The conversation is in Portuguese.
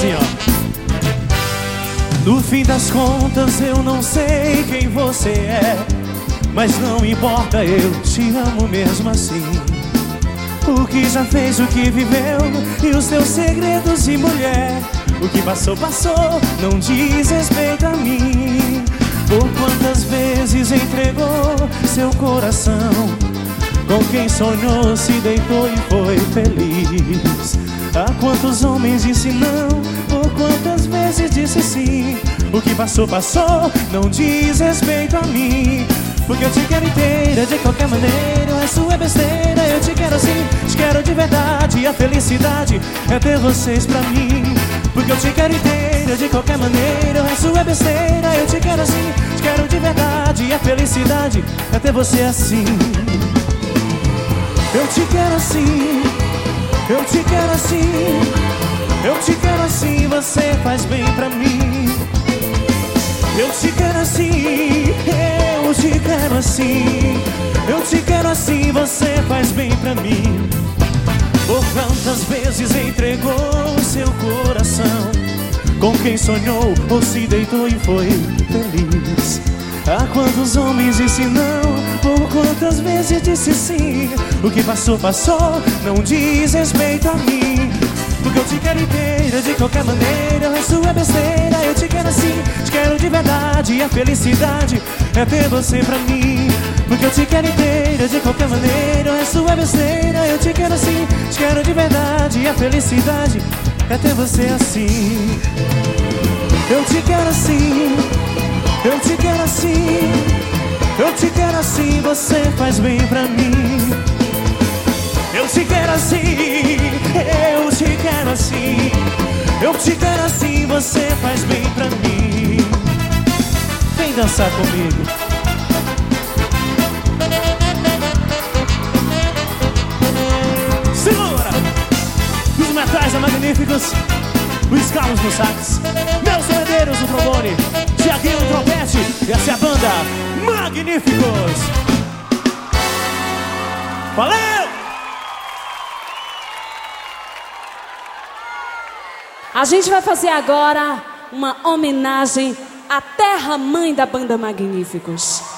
assim, ó. No fim das contas eu não sei quem você é, mas não importa, eu te amo mesmo assim. O que já fez, o que viveu e os teus segredos de mulher. O que passou, passou, não diz respeito a mim. Por quantas vezes entregou seu coração, com quem sonhou, se deitou e foi feliz. A quantos homens disse não, por quantas vezes disse sim. O que passou, passou, não diz respeito a mim. Porque eu te quero inteira, de qualquer maneira, o resto é besteira. Eu te quero assim, te quero de verdade, e a felicidade é ter vocês pra mim. Porque eu te quero inteira, de qualquer maneira, o resto é besteira. Eu te quero assim, te quero de verdade, e a felicidade é ter você assim. Eu te quero assim, eu te quero assim, eu te quero assim, você faz bem pra mim. Eu te quero assim, eu te quero assim, eu te quero assim, você faz bem pra mim. Por quantas vezes entregou seu coração, com quem sonhou ou se deitou e foi feliz. A quantos homens disse não, por quantas vezes disse sim. O que passou, passou, não diz respeito a mim. Porque eu te quero inteira, de qualquer maneira, o resto é besteira. Eu te quero assim, te quero de verdade, e a felicidade é ter você pra mim. Porque eu te quero inteira, de qualquer maneira, o resto é besteira. Eu te quero assim, te quero de verdade, e a felicidade é ter você assim. Eu te quero assim, eu te quero assim, eu te quero assim, você faz bem pra mim. Eu te quero assim, eu te quero assim, eu te quero assim, você faz bem pra mim. Vem dançar comigo. Segura! Os metais magníficos, Luiz Carlos no sax, Nelson Medeiros no trombone, Thiaguinho no trompete, e essa é a banda Magníficos. Valeu! A gente vai fazer agora uma homenagem à terra-mãe da banda Magníficos.